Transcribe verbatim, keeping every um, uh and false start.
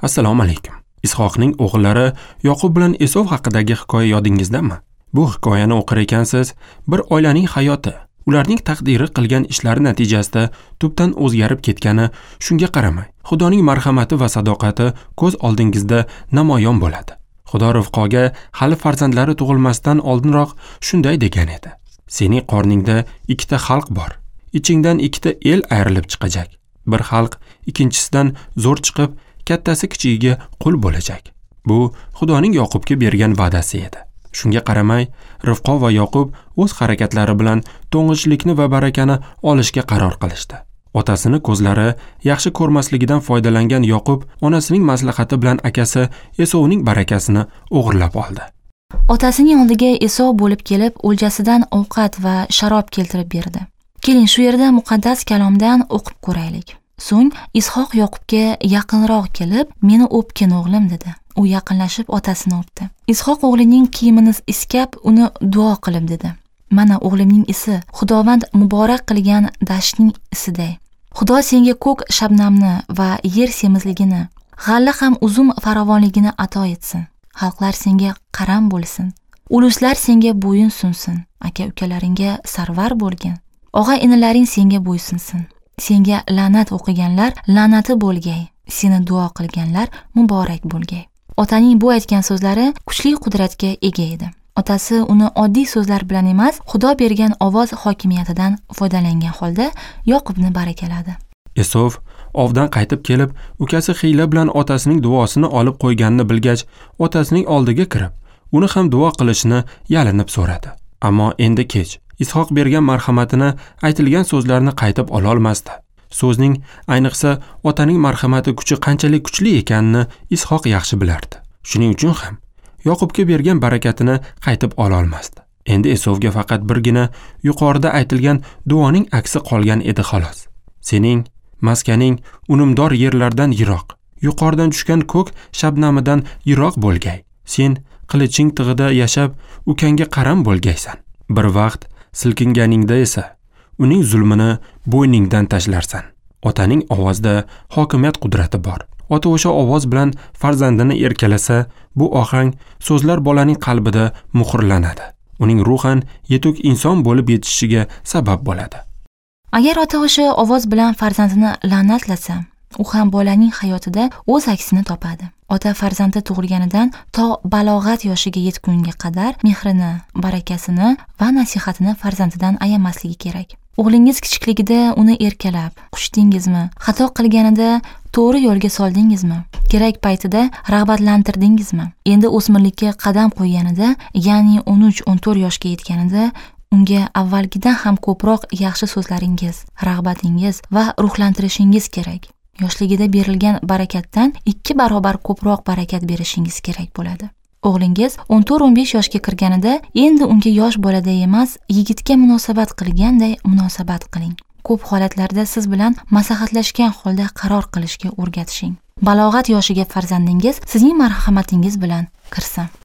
Assalomu alaykum. Ishoqning o'g'illari Yoqub bilan Esov haqidagi hikoya yodingizdami? Bu hikoyani o'qir ekansiz, bir oilaning hayoti, ularning taqdiri qilgan ishlari natijasida tubdan o'zgarib ketgani, shunga qaramay, Xudoning marhamati va sadoqati ko'z oldingizda namoyon bo'ladi. Xudo Rivqoga hali farzandlari tug'ilmasdan oldinroq shunday degan edi: "Sening qorningda ikkita xalq bor. Ichingdan ikkita el ayrilib chiqajak. Bir xalq ikkinchisidan zo'r chiqib, kattasi kichigiga qul bo'lajak." Bu Xudoning Yoqubga bergan va'dasi edi. Shunga qaramay, Rivqo va Yoqub o'z harakatlari bilan to'ng'ichlikni va barakani olishga qaror qilishdi. Otasini ko'zlari yaxshi ko'rmasligidan foydalangan Yoqub onasining maslahati bilan akasi Esovning barakasini o'g'irlab oldi. Otasining oldiga Esov bo'lib kelib, o'ljasidan ovqat va sharob keltirib berdi. Keling, shu yerda muqaddas kalomdan o'qib ko'raylik. So'ng Ishoq Yoqubga yaqinroq kelib, "Meni o'pgin o'g'lim" dedi. U yaqinlashib otasini o'pdi. Ishoq o'g'lining kiyimini iskab, uni duo qilib dedi: "Mana o'g'limning isi Xudovand muborak qilgan dashtning isiday. Xudo senga ko'k shabnamni va yer semizligini, g'alla ham uzum farovonligini ato etsin. Xalqlar senga qaram bo'lsin. Uluslar senga bo'yin sunsin. Aka-ukalaringga sarvar bo'lgin. Og'a-inilaring senga bo'ysunsin. Senga la'nat o'qiganlar la'nati bo'lgay. Seni duo qilganlar muborak bo'lgay." Otaning bu aytgan so'zlari kuchli qudratga ega edi. Otasi uni oddiy so'zlar bilan emas, Xudo bergan ovoz hokimiyatidan foydalangan holda Yoqubni barakaladi. Esov ovdan qaytib kelib, ukasi hiyla bilan otasining duosini olib qo'yganini bilgach, otasining oldiga kirib, uni ham duo qilishni yalinib so'radi. Ammo endi kech. Ishoq bergan marhamatini, aytilgan so'zlarni qaytib ola olmasdi. So'zning, ayniqsa otaning marhamati kuchi qanchalik kuchli ekanini Ishoq yaxshi bilardi. Shuning uchun ham Yoqubga bergan barakatini qaytib ola olmasdi. Endi Esovga faqat birgina yuqorida aytilgan duoning aksi qolgan edi xolos. "Sening maskaning unumdor yerlardan yiroq, yuqoridan tushgan ko'k shabnamidan yiroq bo'lgay. Sen qiliching tig'ida yashab, ukangga qaram bo'lgaysan. Bir vaqt silkinganingda esa uning zulmini bo'yningdan tashlarsan." Otaning ovozida hokimiyat qudrati bor. Ota o'sha ovoz bilan farzandini erkalasa, bu ohang so'zlar bolaning qalbida muhrlanadi. Uning ruhan yetuk inson bo'lib yetishishiga sabab bo'ladi. Agar ota o'sha ovoz bilan farzandini la'natlasa, u ham bolaning hayotida o'z aksini topadi. Ota farzandi tug'ilganidan to balog'at yoshiga yetgunga qadar mehrini, barakasini va nasihatini farzandidan ayamasligi kerak. O'g'lingiz kichikligida uni erkalab, qushdingizmi? Xato qilganida to'g'ri yo'lga soldingizmi? Kerak paytida rag'batlantirdingizmi? Endi o'smirlikka qadam qo'yganida, ya'ni o'n uch o'n to'rt yoshga yetganida unga avvalgidan ham ko'proq yaxshi so'zlaringiz, rag'batingiz va ruhlantirishingiz kerak. Yoshligida berilgan barakatdan ikki barobar ko'proq barakat berishingiz kerak bo'ladi. O'g'lingiz o'n to'rt o'n besh yoshga kirganida endi unga yosh boladay emas, yigitga munosabat qilganday munosabat qiling. Ko'p holatlarda siz bilan maslahatlashgan holda qaror qilishga o'rgatishing. Balog'at yoshiga farzandingiz sizning marhamatingiz bilan kirsin.